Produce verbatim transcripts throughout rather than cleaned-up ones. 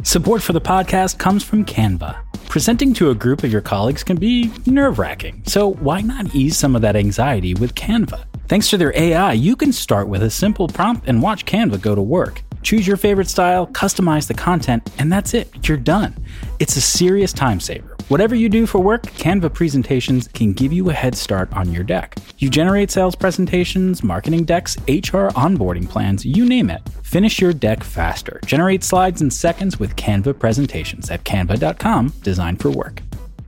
Support for the podcast comes from Canva. Presenting to a group of your colleagues can be nerve-wracking, so why not ease some of that anxiety with Canva? Thanks to their A I, you can start with a simple prompt and watch Canva go to work. Choose your favorite style, customize the content, and that's it. You're done. It's a serious time saver. Whatever you do for work, Canva presentations can give you a head start on your deck. You generate sales presentations, marketing decks, H R onboarding plans, you name it. Finish your deck faster. Generate slides in seconds with Canva presentations at canva dot com, designed for work.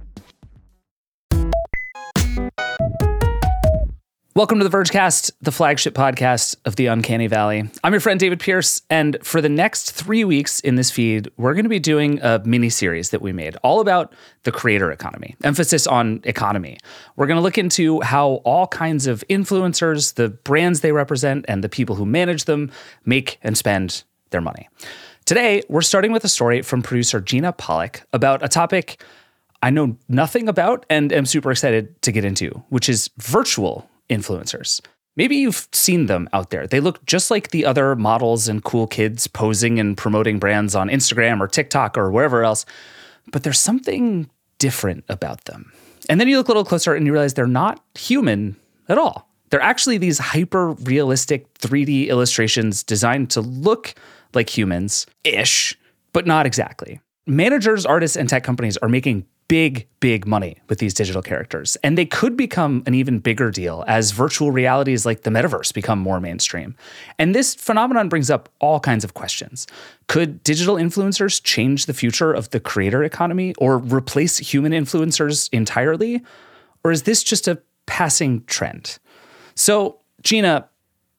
Welcome to the Vergecast, the flagship podcast of the Uncanny Valley. I'm your friend David Pierce, and for the next three weeks in this feed, we're going to be doing a mini-series that we made all about the creator economy, emphasis on economy. We're going to look into how all kinds of influencers, the brands they represent, and the people who manage them make and spend their money. Today, we're starting with a story from producer Gina Pollock about a topic I know nothing about and am super excited to get into, which is virtual influencers. Maybe you've seen them out there. They look just like the other models and cool kids posing and promoting brands on Instagram or TikTok or wherever else, but there's something different about them. And then you look a little closer and you realize they're not human at all. They're actually these hyper-realistic three D illustrations designed to look like humans-ish, but not exactly. Managers, artists, and tech companies are making big, big money with these digital characters. And they could become an even bigger deal as virtual realities like the metaverse become more mainstream. And this phenomenon brings up all kinds of questions. Could digital influencers change the future of the creator economy or replace human influencers entirely? Or is this just a passing trend? So, Gina,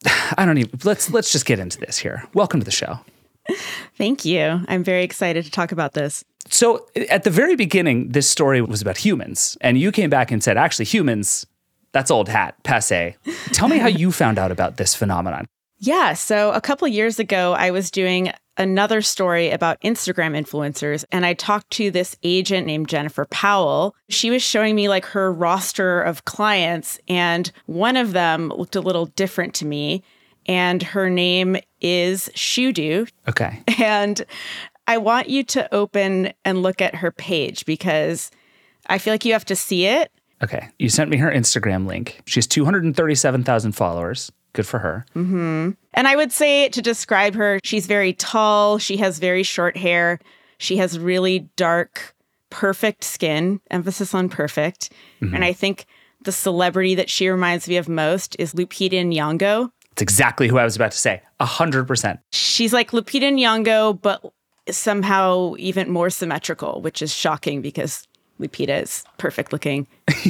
I don't even, let's let's just get into this here. Welcome to the show. Thank you. I'm very excited to talk about this. So at the very beginning, this story was about humans, and you came back and said, actually, humans, that's old hat, passé. Tell me how you found out about this phenomenon. Yeah, so a couple years ago, I was doing another story about Instagram influencers, and I talked to this agent named Jennifer Powell. She was showing me like her roster of clients, and one of them looked a little different to me, and her name is Shudu. Okay. And I want you to open and look at her page because I feel like you have to see it. Okay. You sent me her Instagram link. She has two hundred thirty-seven thousand followers. Good for her. Mm-hmm. And I would say to describe her, she's very tall. She has very short hair. She has really dark, perfect skin, emphasis on perfect. Mm-hmm. And I think the celebrity that she reminds me of most is Lupita Nyong'o. That's exactly who I was about to say. A hundred percent. She's like Lupita Nyong'o, but somehow even more symmetrical, which is shocking because Lupita is perfect looking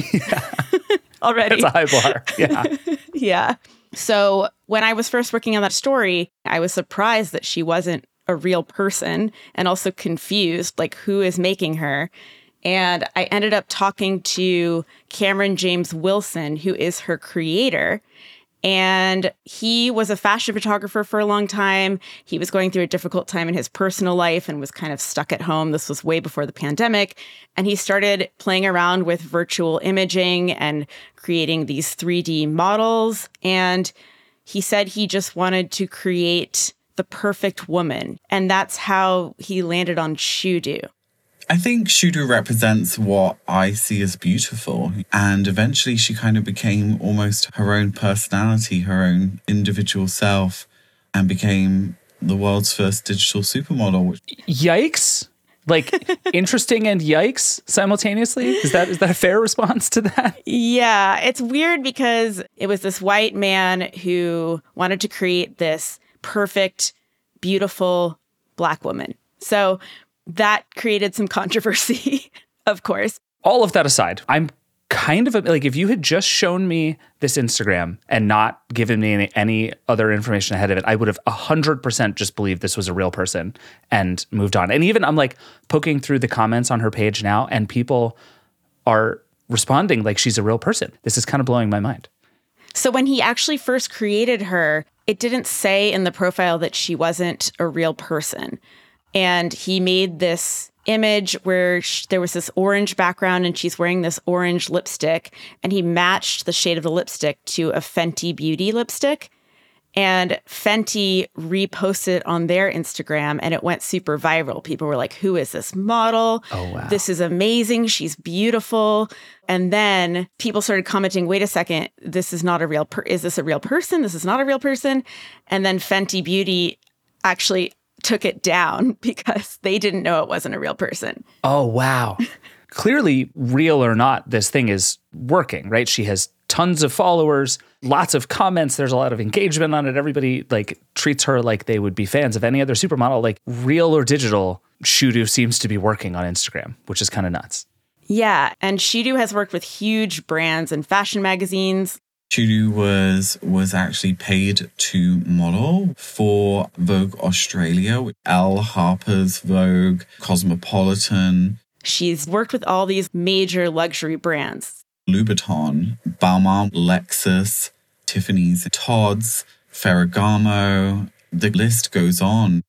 already. That's a high bar. Yeah. Yeah. So when I was first working on that story, I was surprised that she wasn't a real person and also confused, like who is making her? And I ended up talking to Cameron James Wilson, who is her creator. And he was a fashion photographer for a long time. He was going through a difficult time in his personal life and was kind of stuck at home. This was way before the pandemic. And he started playing around with virtual imaging and creating these three D models. And he said he just wanted to create the perfect woman. And that's how he landed on Shudu. I think Shudu represents what I see as beautiful. And eventually she kind of became almost her own personality, her own individual self, and became the world's first digital supermodel. Yikes. Like interesting and yikes simultaneously? Is that is that a fair response to that? Yeah, it's weird because it was this white man who wanted to create this perfect, beautiful Black woman. So that created some controversy, of course. All of that aside, I'm kind of a, like, if you had just shown me this Instagram and not given me any, any other information ahead of it, I would have one hundred percent just believed this was a real person and moved on. And even I'm like poking through the comments on her page now and people are responding like she's a real person. This is kind of blowing my mind. So when he actually first created her, it didn't say in the profile that she wasn't a real person. And he made this image where sh- there was this orange background and she's wearing this orange lipstick. And he matched the shade of the lipstick to a Fenty Beauty lipstick. And Fenty reposted on their Instagram and it went super viral. People were like, who is this model? Oh, wow. This is amazing. She's beautiful. And then people started commenting, wait a second, this is not a real per- is this a real person? This is not a real person. And then Fenty Beauty actually took it down because they didn't know it wasn't a real person. Oh, wow. Clearly, real or not, this thing is working, right? She has tons of followers, lots of comments. There's a lot of engagement on it. Everybody like treats her like they would be fans of any other supermodel. Like real or digital, Shoodo seems to be working on Instagram, which is kind of nuts. Yeah. And Shoodo has worked with huge brands and fashion magazines. Shoodo was was actually paid to model for Vogue Australia, Elle Harper's Vogue, Cosmopolitan. She's worked with all these major luxury brands. Louboutin, Balmain, Lexus, Tiffany's, Tod's, Ferragamo. The list goes on.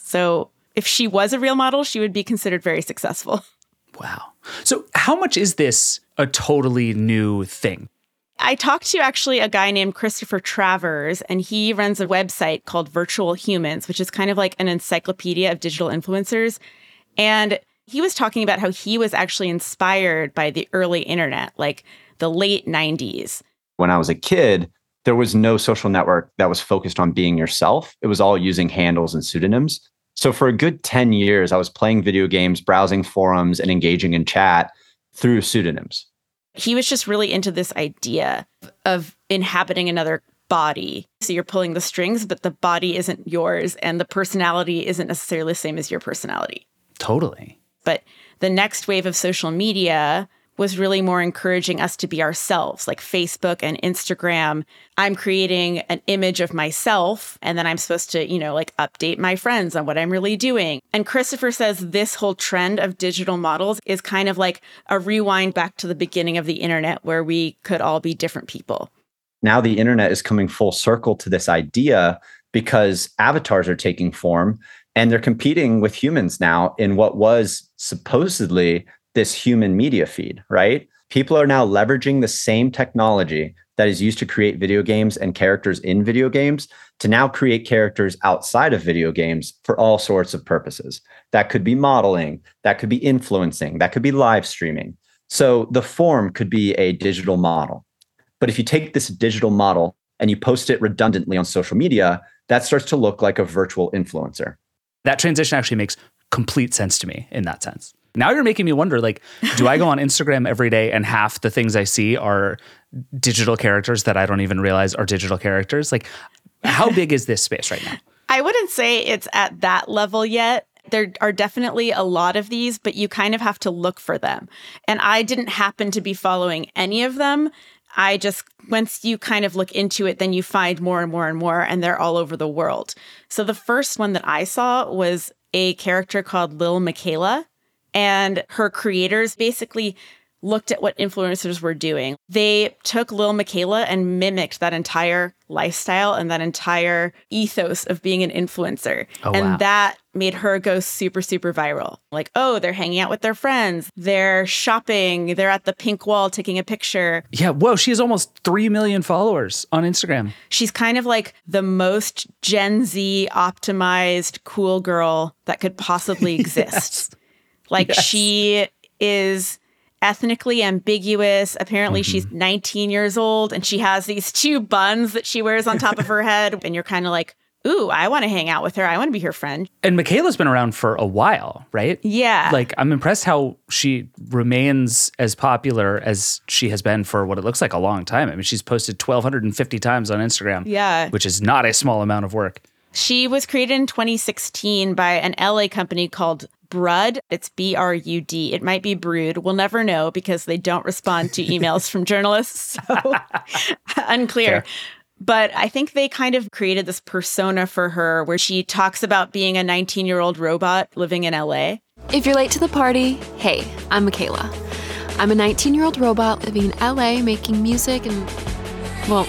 So if she was a real model, she would be considered very successful. Wow. So how much is this a totally new thing? I talked to actually a guy named Christopher Travers, and he runs a website called Virtual Humans, which is kind of like an encyclopedia of digital influencers. And he was talking about how he was actually inspired by the early internet, like the late nineties. When I was a kid, there was no social network that was focused on being yourself. It was all using handles and pseudonyms. So for a good ten years, I was playing video games, browsing forums, and engaging in chat through pseudonyms. He was just really into this idea of inhabiting another body. So you're pulling the strings, but the body isn't yours, and the personality isn't necessarily the same as your personality. Totally. But the next wave of social media was really more encouraging us to be ourselves, like Facebook and Instagram. I'm creating an image of myself, and then I'm supposed to, you know, like update my friends on what I'm really doing. And Christopher says this whole trend of digital models is kind of like a rewind back to the beginning of the internet where we could all be different people. Now the internet is coming full circle to this idea because avatars are taking form and they're competing with humans now in what was supposedly this human media feed, right? People are now leveraging the same technology that is used to create video games and characters in video games to now create characters outside of video games for all sorts of purposes. That could be modeling, that could be influencing, that could be live streaming. So the form could be a digital model. But if you take this digital model and you post it redundantly on social media, that starts to look like a virtual influencer. That transition actually makes complete sense to me in that sense. Now you're making me wonder, like, do I go on Instagram every day and half the things I see are digital characters that I don't even realize are digital characters? Like, how big is this space right now? I wouldn't say it's at that level yet. There are definitely a lot of these, but you kind of have to look for them. And I didn't happen to be following any of them. I just, once you kind of look into it, then you find more and more and more, and they're all over the world. So the first one that I saw was a character called Lil Miquela, and her creators basically looked at what influencers were doing. They took Lil Miquela and mimicked that entire lifestyle and that entire ethos of being an influencer. Oh, and wow. that made her go super, super viral. Like, oh, they're hanging out with their friends. They're shopping. They're at the pink wall taking a picture. Yeah, whoa, she has almost three million followers on Instagram. She's kind of like the most Gen Z optimized cool girl that could possibly exist. Like yes. She is ethnically ambiguous. Apparently, mm-hmm. she's nineteen years old and she has these two buns that she wears on top of her head. And you're kind of like, ooh, I want to hang out with her. I want to be her friend. And Miquela's been around for a while, right? Yeah. Like, I'm impressed how she remains as popular as she has been for what it looks like a long time. I mean, she's posted twelve fifty times on Instagram. Yeah. Which is not a small amount of work. She was created in twenty sixteen by an L A company called Brud. It's B R U D. It might be Brood. We'll never know because they don't respond to emails from journalists. So unclear. Fair. But I think they kind of created this persona for her where she talks about being a nineteen-year-old robot living in L A. If you're late to the party, hey, I'm Miquela. I'm a nineteen-year-old robot living in L A making music and, well,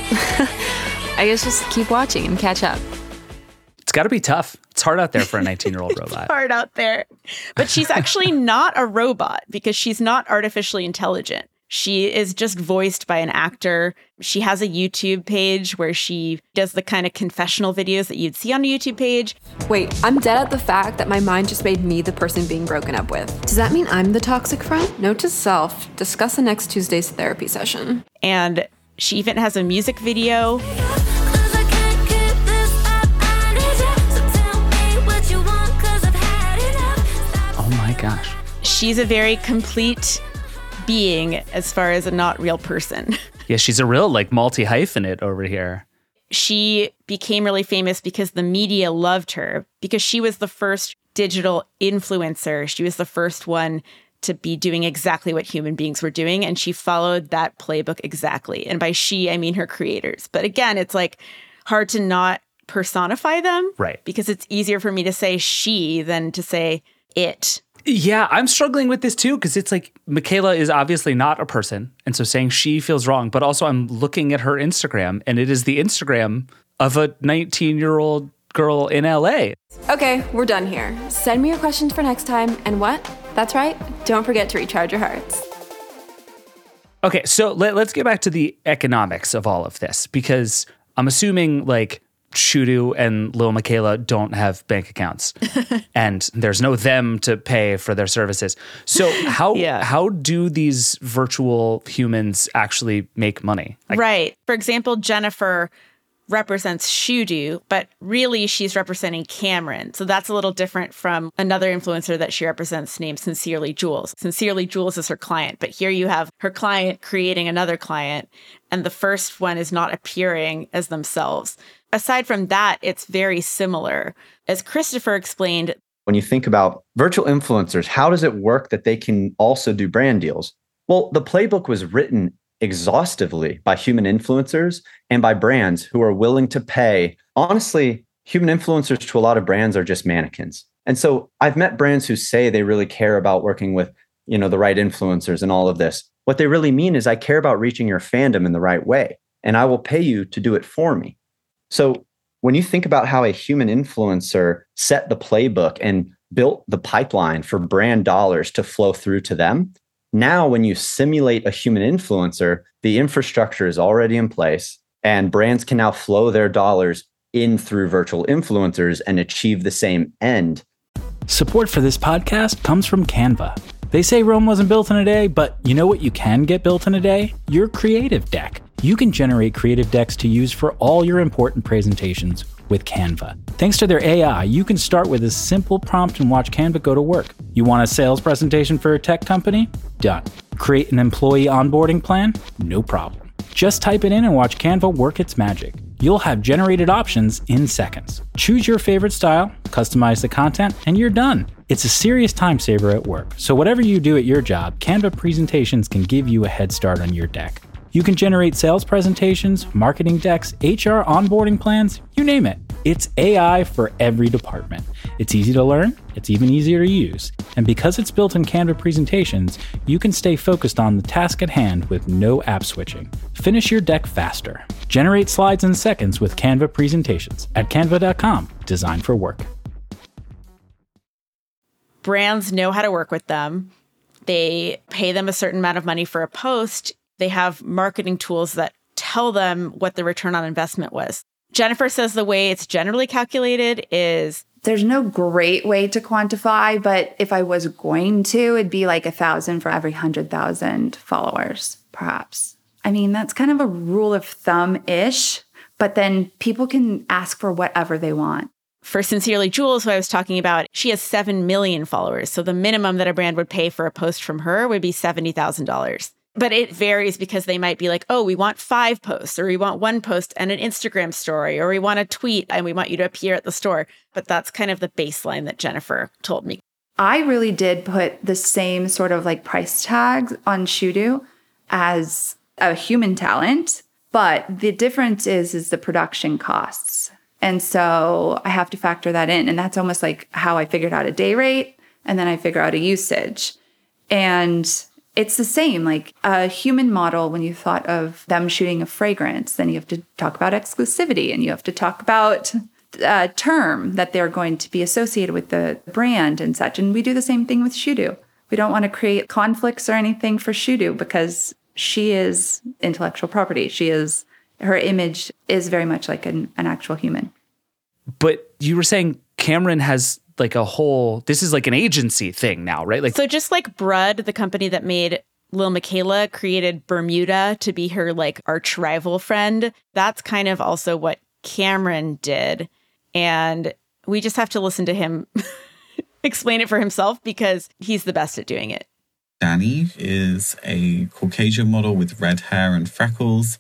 I guess just keep watching and catch up. It's got to be tough. It's hard out there for a nineteen-year-old robot. It's hard out there. But she's actually not a robot because she's not artificially intelligent. She is just voiced by an actor. She has a YouTube page where she does the kind of confessional videos that you'd see on a YouTube page. Wait, I'm dead at the fact that my mind just made me the person being broken up with. Does that mean I'm the toxic friend? Note to self, discuss the next Tuesday's therapy session. And she even has a music video. Oh my gosh. She's a very complete being as far as a not real person. Yeah, she's a real like multi-hyphenate over here. She became really famous because the media loved her, because she was the first digital influencer. She was the first one to be doing exactly what human beings were doing. And she followed that playbook exactly. And by she, I mean her creators. But again, it's like hard to not personify them. Right. Because it's easier for me to say she than to say it. Yeah, I'm struggling with this too, because it's like Michaela is obviously not a person. And so saying she feels wrong, but also I'm looking at her Instagram and it is the Instagram of a nineteen-year-old girl in L A. Okay, we're done here. Send me your questions for next time. And what? That's right. Don't forget to recharge your hearts. Okay, so let, let's get back to the economics of all of this, because I'm assuming like Shudu and Lil Michaela don't have bank accounts and there's no them to pay for their services. So how yeah. how do these virtual humans actually make money? Like, right. For example, Jennifer represents Shudu, but really she's representing Cameron. So that's a little different from another influencer that she represents named Sincerely Jules. Sincerely Jules is her client, but here you have her client creating another client, and the first one is not appearing as themselves. Aside from that, it's very similar. As Christopher explained, when you think about virtual influencers, how does it work that they can also do brand deals? Well, the playbook was written exhaustively by human influencers and by brands who are willing to pay. Honestly, human influencers to a lot of brands are just mannequins. And so I've met brands who say they really care about working with, you know, the right influencers and all of this. What they really mean is I care about reaching your fandom in the right way, and I will pay you to do it for me. So when you think about how a human influencer set the playbook and built the pipeline for brand dollars to flow through to them, now when you simulate a human influencer, the infrastructure is already in place and brands can now flow their dollars in through virtual influencers and achieve the same end. Support for this podcast comes from Canva. They say Rome wasn't built in a day, but you know what you can get built in a day? Your creative deck. You can generate creative decks to use for all your important presentations with Canva. Thanks to their A I, you can start with a simple prompt and watch Canva go to work. You want a sales presentation for a tech company? Done. Create an employee onboarding plan? No problem. Just type it in and watch Canva work its magic. You'll have generated options in seconds. Choose your favorite style, customize the content, and you're done. It's a serious time saver at work. So whatever you do at your job, Canva presentations can give you a head start on your deck. You can generate sales presentations, marketing decks, H R onboarding plans, you name it. It's A I for every department. It's easy to learn, it's even easier to use. And because it's built in Canva presentations, you can stay focused on the task at hand with no app switching. Finish your deck faster. Generate slides in seconds with Canva presentations at canva dot com, designed for work. Brands know how to work with them. They pay them a certain amount of money for a post. They have marketing tools that tell them what the return on investment was. Jennifer says the way it's generally calculated is... There's no great way to quantify, but if I was going to, it'd be like a thousand for every hundred thousand followers, perhaps. I mean, that's kind of a rule of thumb-ish, but then people can ask for whatever they want. For Sincerely Jules, who I was talking about, she has seven million followers. So the minimum that a brand would pay for a post from her would be seventy thousand dollars. But it varies because they might be like, oh, we want five posts, or we want one post and an Instagram story, or we want a tweet and we want you to appear at the store. But that's kind of the baseline that Jennifer told me. I really did put the same sort of like price tags on Shudu as a human talent, but the difference is, is the production costs. And so I have to factor that in. And that's almost like how I figured out a day rate, and then I figure out a usage. And it's the same, like a human model, when you thought of them shooting a fragrance, then you have to talk about exclusivity and you have to talk about a term that they're going to be associated with the brand and such. And we do the same thing with Shudu. We don't want to create conflicts or anything for Shudu because she is intellectual property. She is, her image is very much like an, an actual human. But you were saying Cameron has like a whole, this is like an agency thing now, right? Like, so just like Brud, the company that made Lil Miquela, created Bermuda to be her like arch rival friend. That's kind of also what Cameron did. And we just have to listen to him explain it for himself because he's the best at doing it. Danny is a Caucasian model with red hair and freckles.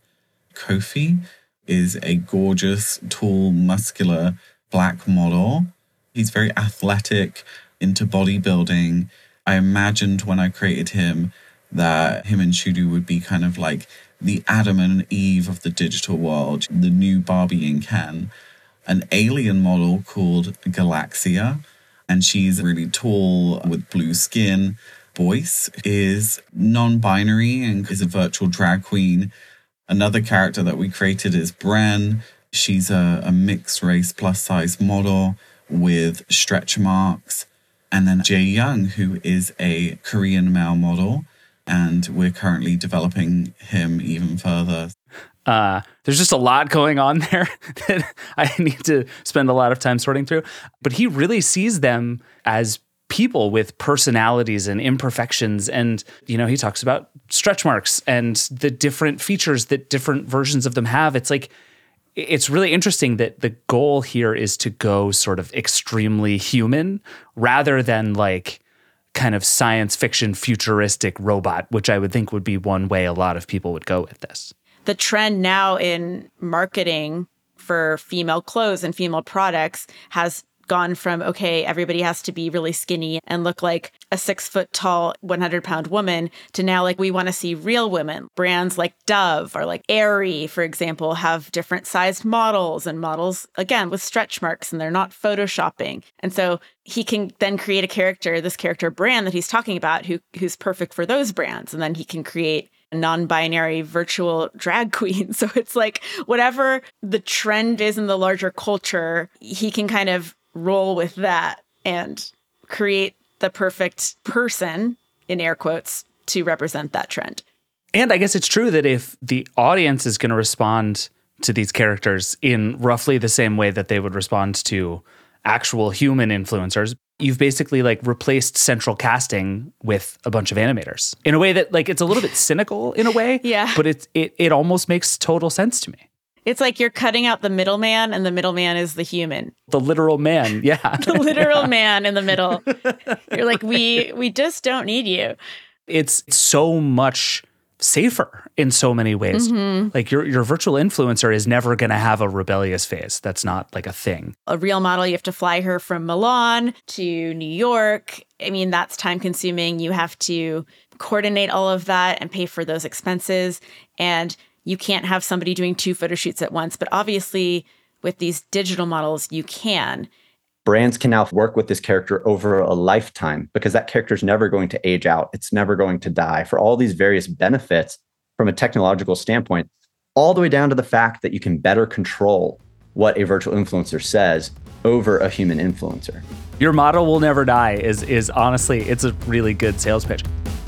Kofi is a gorgeous, tall, muscular black model. He's very athletic, into bodybuilding. I imagined when I created him that him and Shudu would be kind of like the Adam and Eve of the digital world, the new Barbie and Ken. An alien model called Galaxia, and she's really tall with blue skin. Boyce is non-binary and is a virtual drag queen. Another character that we created is Bren. She's a, a mixed race plus size model with stretch marks. And then Jae Young, who is a Korean male model, and we're currently developing him even further. Uh, there's just a lot going on there that I need to spend a lot of time sorting through. But he really sees them as people with personalities and imperfections. And, you know, he talks about stretch marks and the different features that different versions of them have. It's like, it's really interesting that the goal here is to go sort of extremely human rather than like kind of science fiction futuristic robot, which I would think would be one way a lot of people would go with this. The trend now in marketing for female clothes and female products has gone from, okay, everybody has to be really skinny and look like a six foot tall, one hundred pound woman, to now like we want to see real women. Brands like Dove or like Aerie, for example, have different sized models and models, again, with stretch marks, and they're not photoshopping. And so he can then create a character, this character brand that he's talking about, who who's perfect for those brands. And then he can create a non-binary virtual drag queen. So it's like whatever the trend is in the larger culture, he can kind of roll with that and create the perfect person, in air quotes, to represent that trend. And I guess it's true that if the audience is going to respond to these characters in roughly the same way that they would respond to actual human influencers, you've basically like replaced central casting with a bunch of animators in a way that like it's a little bit cynical in a way, yeah, but it it it almost makes total sense to me. It's like you're cutting out the middleman, and the middleman is the human. The literal man, yeah. The literal yeah. man in the middle. You're like, we we just don't need you. It's so much safer in so many ways. Mm-hmm. Like your your virtual influencer is never going to have a rebellious phase. That's not like a thing. A real model, you have to fly her from Milan to New York. I mean, that's time consuming. You have to coordinate all of that and pay for those expenses. And you can't have somebody doing two photo shoots at once. But obviously, with these digital models, you can. Brands can now work with this character over a lifetime because that character is never going to age out. It's never going to die. For all these various benefits from a technological standpoint, all the way down to the fact that you can better control what a virtual influencer says over a human influencer. Your model will never die is, is honestly, it's a really good sales pitch.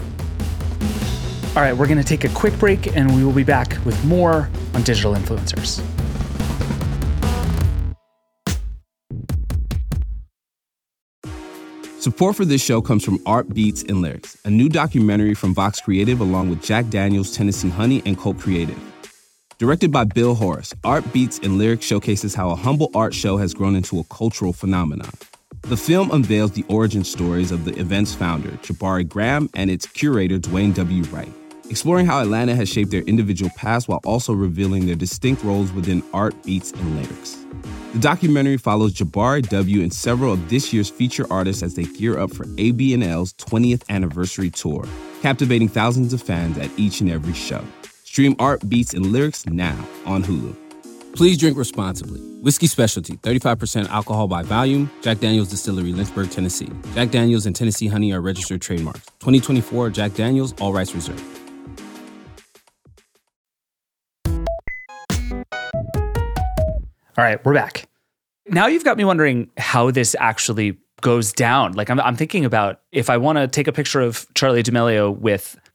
All right, we're going to take a quick break and we will be back with more on digital influencers. Support for this show comes from Art Beats and Lyrics, a new documentary from Vox Creative along with Jack Daniels, Tennessee Honey, and Cult Creative. Directed by Bill Horace, Art Beats and Lyrics showcases how a humble art show has grown into a cultural phenomenon. The film unveils the origin stories of the event's founder, Jabari Graham, and its curator, Dwayne W. Wright, exploring how Atlanta has shaped their individual paths while also revealing their distinct roles within art, beats, and lyrics. The documentary follows Jabari W. and several of this year's feature artists as they gear up for A B N L's twentieth anniversary tour, captivating thousands of fans at each and every show. Stream Art, Beats, and Lyrics now on Hulu. Please drink responsibly. Whiskey Specialty, thirty-five percent alcohol by volume. Jack Daniels Distillery, Lynchburg, Tennessee. Jack Daniels and Tennessee Honey are registered trademarks. twenty twenty-four Jack Daniels, all rights reserved. All right, we're back. Now you've got me wondering how this actually goes down. Like I'm, I'm thinking about if I want to take a picture of Charli D'Amelio with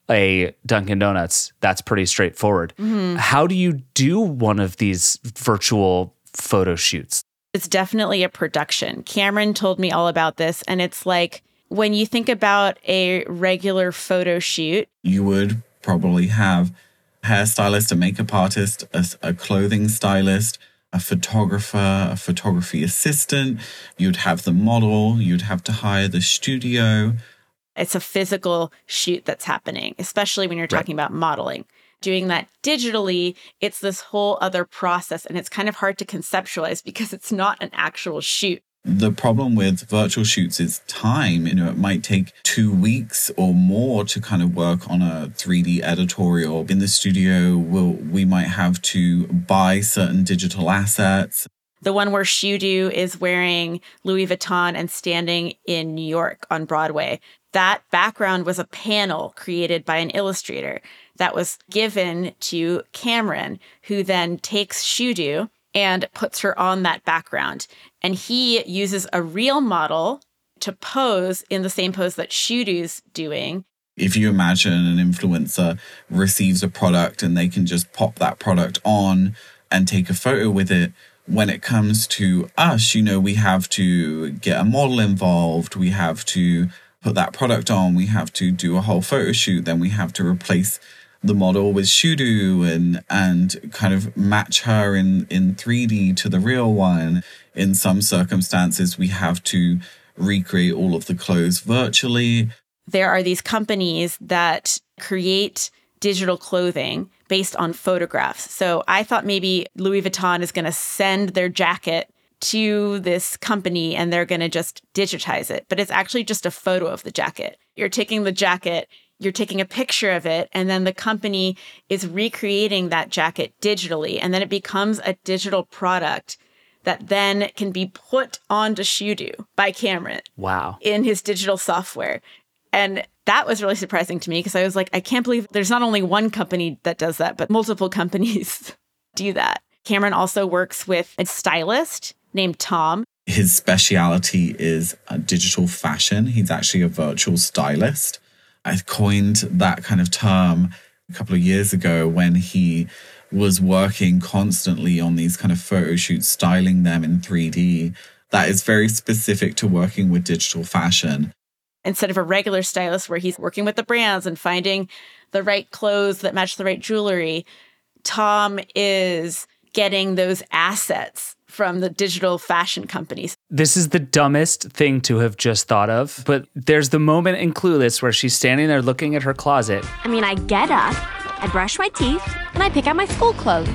a Dunkin' Donuts, that's pretty straightforward. Mm-hmm. How do you do one of these virtual photo shoots? It's definitely a production. Cameron told me all about this, and it's like when you think about a regular photo shoot, you would probably have a hairstylist, a makeup artist, a, a clothing stylist, a photographer, a photography assistant. You'd have the model. You'd have to hire the studio. It's a physical shoot that's happening, especially when you're talking right. about modeling. Doing that digitally, it's this whole other process, and it's kind of hard to conceptualize because it's not an actual shoot. The problem with virtual shoots is time. You know, it might take two weeks or more to kind of work on a three D editorial. In the studio, we'll, we might have to buy certain digital assets. The one where Shudu is wearing Louis Vuitton and standing in New York on Broadway. That background was a panel created by an illustrator that was given to Cameron, who then takes Shudu and puts her on that background. And he uses a real model to pose in the same pose that Shudu's doing. If you imagine an influencer receives a product and they can just pop that product on and take a photo with it, when it comes to us, you know, we have to get a model involved. We have to put that product on. We have to do a whole photo shoot. Then we have to replace the model with Shudu and and kind of match her in, in three D to the real one. In some circumstances, we have to recreate all of the clothes virtually. There are these companies that create digital clothing based on photographs. So I thought maybe Louis Vuitton is going to send their jacket to this company and they're going to just digitize it. But it's actually just a photo of the jacket. You're taking the jacket, you're taking a picture of it, and then the company is recreating that jacket digitally. And then it becomes a digital product that then can be put onto Shudu by Cameron. Wow. In his digital software. And that was really surprising to me because I was like, I can't believe there's not only one company that does that, but multiple companies do that. Cameron also works with a stylist named Tom. His speciality is uh, digital fashion. He's actually a virtual stylist. I coined that kind of term a couple of years ago when he was working constantly on these kind of photo shoots, styling them in three D. That is very specific to working with digital fashion. Instead of a regular stylist where he's working with the brands and finding the right clothes that match the right jewelry, Tom is getting those assets from the digital fashion companies. This is the dumbest thing to have just thought of, but there's the moment in Clueless where she's standing there looking at her closet. I mean, I get up, I brush my teeth, and I pick out my school clothes.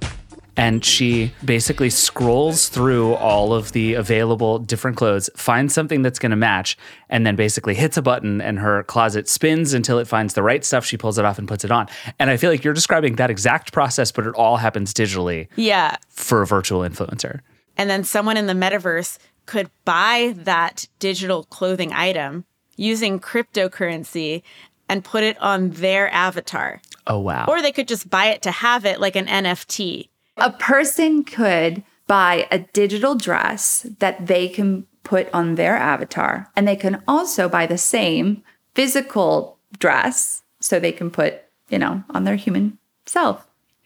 And she basically scrolls through all of the available different clothes, finds something that's going to match, and then basically hits a button and her closet spins until it finds the right stuff. She pulls it off and puts it on. And I feel like you're describing that exact process, but it all happens digitally. Yeah. For a virtual influencer. And then someone in the metaverse could buy that digital clothing item using cryptocurrency and put it on their avatar. Oh, wow. Or they could just buy it to have it like an N F T. A person could buy a digital dress that they can put on their avatar, and they can also buy the same physical dress so they can put, you know, on their human self.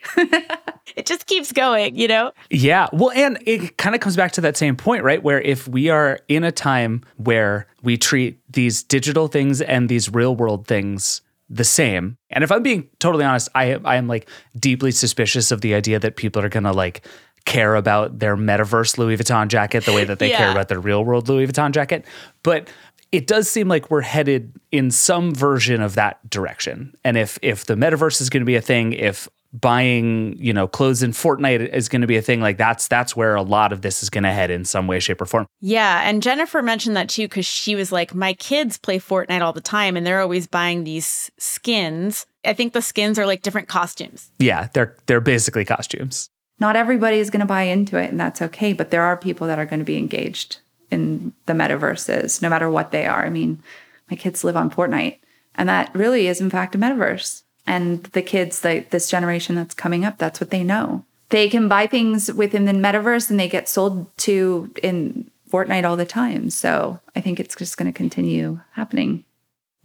It just keeps going, you know? Yeah. Well, and it kind of comes back to that same point, right? Where if we are in a time where we treat these digital things and these real world things the same. And if I'm being totally honest, I I am like deeply suspicious of the idea that people are going to like care about their metaverse Louis Vuitton jacket the way that they yeah. care about their real world Louis Vuitton jacket. But it does seem like we're headed in some version of that direction. And if if the metaverse is going to be a thing, if buying, you know, clothes in Fortnite is going to be a thing, like that's that's where a lot of this is going to head in some way, shape, or form. Yeah, and Jennifer mentioned that too because she was like, my kids play Fortnite all the time and they're always buying these skins. I think the skins are like different costumes. Yeah, they're they're basically costumes. Not everybody is going to buy into it, and that's okay, but there are people that are going to be engaged in the metaverses, no matter what they are. I mean, my kids live on Fortnite, and that really is, in fact, a metaverse. And the kids, like this generation that's coming up, that's what they know. They can buy things within the metaverse and they get sold to in Fortnite all the time. So I think it's just going to continue happening.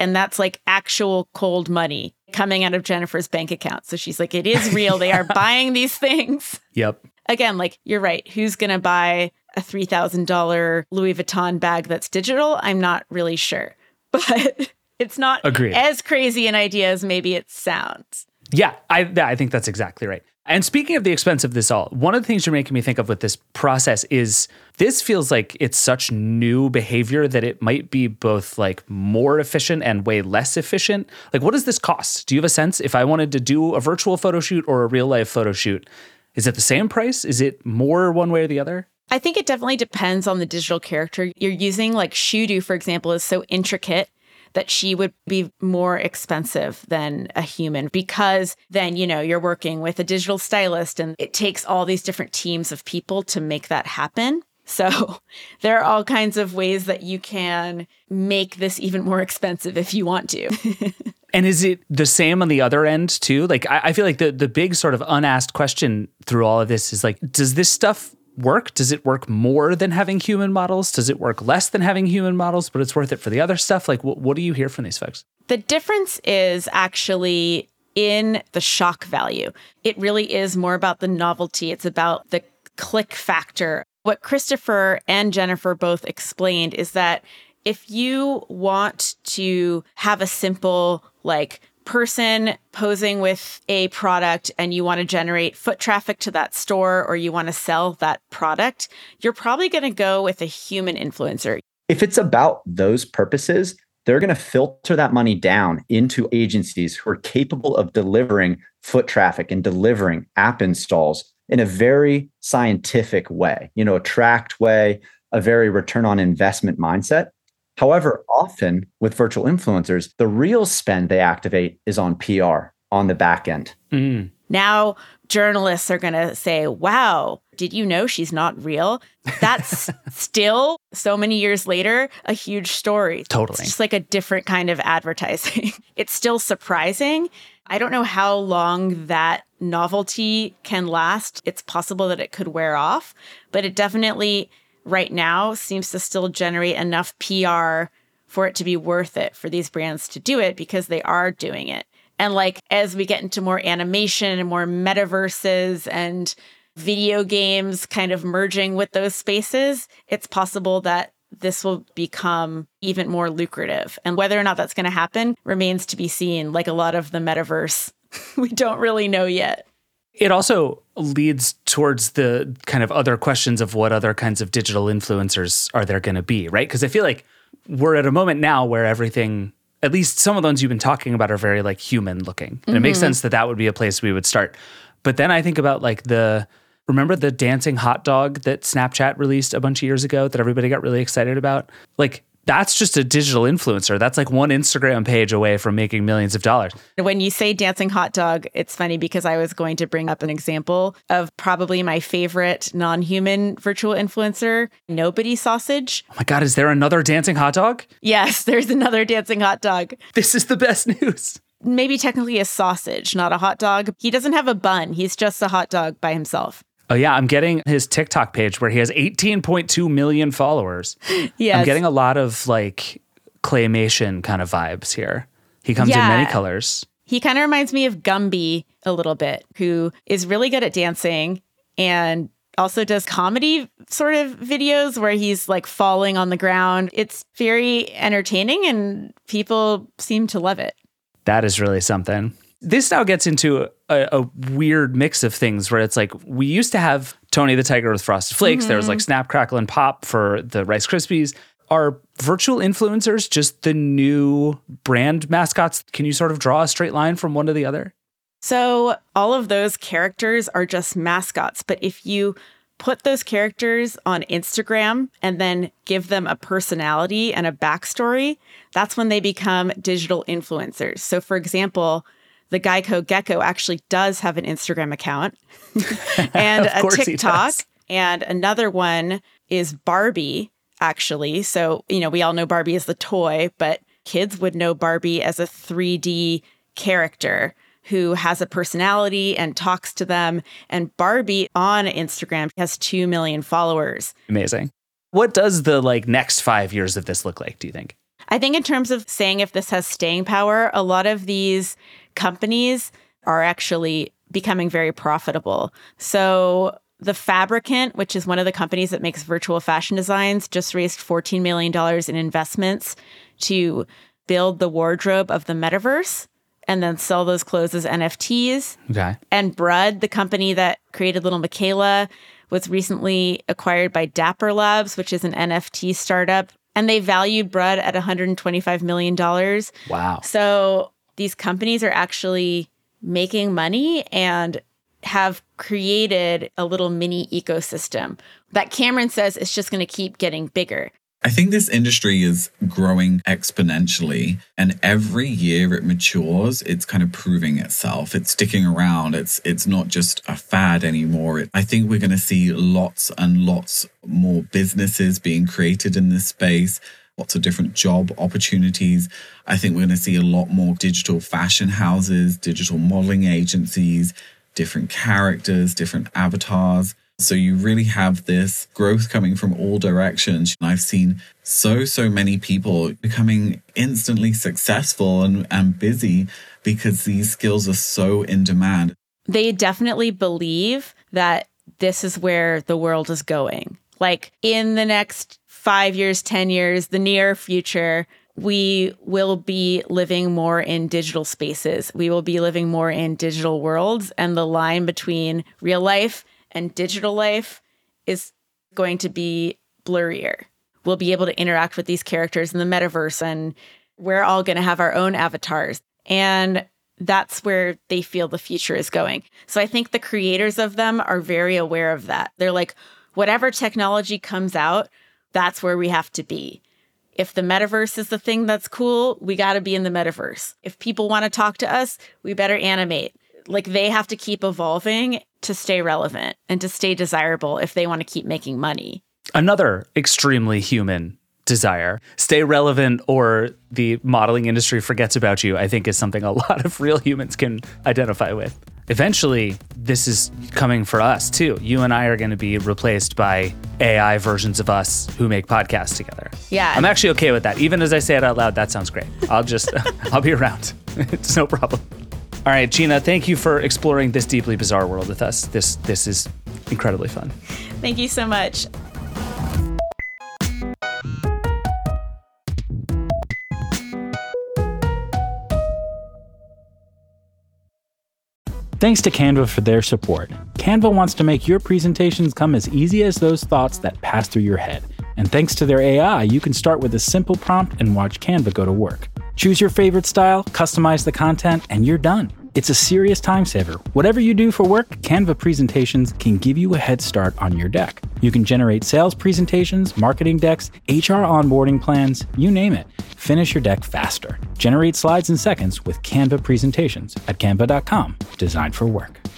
And that's like actual cold money coming out of Jennifer's bank account. So she's like, it is real. They are buying these things. Yep. Again, like, you're right. Who's going to buy a three thousand dollars Louis Vuitton bag that's digital? I'm not really sure. But it's not Agreed. as crazy an idea as maybe it sounds. Yeah, I, I think that's exactly right. And speaking of the expense of this all, one of the things you're making me think of with this process is this feels like it's such new behavior that it might be both like more efficient and way less efficient. Like, what does this cost? Do you have a sense? If I wanted to do a virtual photo shoot or a real life photo shoot, is it the same price? Is it more one way or the other? I think it definitely depends on the digital character you're using. Like Shudu, for example, is so intricate that she would be more expensive than a human because then, you know, you're working with a digital stylist and it takes all these different teams of people to make that happen. So there are all kinds of ways that you can make this even more expensive if you want to. And is it the same on the other end too? Like, I, I feel like the, the big sort of unasked question through all of this is like, does this stuff work? Does it work more than having human models? Does it work less than having human models, but it's worth it for the other stuff? Like, what, what do you hear from these folks? The difference is actually in the shock value. It really is more about the novelty. It's about the click factor. What Christopher and Jennifer both explained is that if you want to have a simple, like, person posing with a product and you want to generate foot traffic to that store or you want to sell that product, you're probably going to go with a human influencer. If it's about those purposes, they're going to filter that money down into agencies who are capable of delivering foot traffic and delivering app installs in a very scientific way, you know, a tracked way, a very return on investment mindset. However, often with virtual influencers, the real spend they activate is on P R on the back end. Mm. Now, journalists are going to say, wow, did you know she's not real? That's still, so many years later, a huge story. Totally. It's just like a different kind of advertising. It's still surprising. I don't know how long that novelty can last. It's possible that it could wear off, but it definitely right now seems to still generate enough P R for it to be worth it for these brands to do it because they are doing it. And like, as we get into more animation and more metaverses and video games kind of merging with those spaces, it's possible that this will become even more lucrative. And whether or not that's going to happen remains to be seen. Like a lot of the metaverse, we don't really know yet. It also leads towards the kind of other questions of what other kinds of digital influencers are there going to be, right? Because I feel like we're at a moment now where everything, at least some of the ones you've been talking about, are very like human looking. And mm-hmm. It makes sense that that would be a place we would start. But then I think about like the, remember the dancing hot dog that Snapchat released a bunch of years ago that everybody got really excited about? Like, that's just a digital influencer. That's like one Instagram page away from making millions of dollars. When you say dancing hot dog, it's funny because I was going to bring up an example of probably my favorite non-human virtual influencer, Nobody Sausage. Oh my God, is there another dancing hot dog? Yes, there's another dancing hot dog. This is the best news. Maybe technically a sausage, not a hot dog. He doesn't have a bun. He's just a hot dog by himself. Oh, yeah. I'm getting his TikTok page where he has eighteen point two million followers. Yes. I'm getting a lot of like claymation kind of vibes here. He comes yeah. in many colors. He kind of reminds me of Gumby a little bit, who is really good at dancing and also does comedy sort of videos where he's like falling on the ground. It's very entertaining and people seem to love it. That is really something. This now gets into a, a weird mix of things where it's like we used to have Tony the Tiger with Frosted Flakes. Mm-hmm. There was like Snap, Crackle, and Pop for the Rice Krispies. Are virtual influencers just the new brand mascots? Can you sort of draw a straight line from one to the other? So all of those characters are just mascots. But if you put those characters on Instagram and then give them a personality and a backstory, that's when they become digital influencers. So for example, the Geico Gecko actually does have an Instagram account and a TikTok. And another one is Barbie, actually. So, you know, we all know Barbie as the toy, but kids would know Barbie as a three D character who has a personality and talks to them. And Barbie on Instagram has two million followers. Amazing. What does the like next five years of this look like, do you think? I think in terms of saying if this has staying power, a lot of these companies are actually becoming very profitable. So The Fabricant, which is one of the companies that makes virtual fashion designs, just raised fourteen million dollars in investments to build the wardrobe of the metaverse and then sell those clothes as N F Ts. Okay. And Brud, the company that created Little Michaela, was recently acquired by Dapper Labs, which is an N F T startup. And they valued Brud at one hundred twenty-five million dollars. Wow. So these companies are actually making money and have created a little mini ecosystem that Cameron says is just going to keep getting bigger. I think this industry is growing exponentially, and every year it matures, it's kind of proving itself. It's sticking around. It's it's not just a fad anymore. It, I think we're going to see lots and lots more businesses being created in this space, lots of different job opportunities. I think we're going to see a lot more digital fashion houses, digital modeling agencies, different characters, different avatars. So you really have this growth coming from all directions. I've seen so, so many people becoming instantly successful and, and busy because these skills are so in demand. They definitely believe that this is where the world is going. Like in the next five years, ten years, the near future, we will be living more in digital spaces. We will be living more in digital worlds, and the line between real life and digital life is going to be blurrier. We'll be able to interact with these characters in the metaverse, and we're all going to have our own avatars. And that's where they feel the future is going. So I think the creators of them are very aware of that. They're like, whatever technology comes out, that's where we have to be. If the metaverse is the thing that's cool, we got to be in the metaverse. If people want to talk to us, we better animate. Like they have to keep evolving to stay relevant and to stay desirable if they want to keep making money. Another extremely human desire, stay relevant or the modeling industry forgets about you, I think is something a lot of real humans can identify with. Eventually, this is coming for us too. You and I are going to be replaced by A I versions of us who make podcasts together. Yeah. I'm actually okay with that. Even as I say it out loud, that sounds great. I'll just, I'll be around. It's no problem. All right, Gina, thank you for exploring this deeply bizarre world with us. This this is incredibly fun. Thank you so much. Thanks to Canva for their support. Canva wants to make your presentations come as easy as those thoughts that pass through your head. And thanks to their A I, you can start with a simple prompt and watch Canva go to work. Choose your favorite style, customize the content, and you're done. It's a serious time saver. Whatever you do for work, Canva presentations can give you a head start on your deck. You can generate sales presentations, marketing decks, H R onboarding plans, you name it. Finish your deck faster. Generate slides in seconds with Canva presentations at canva dot com, designed for work.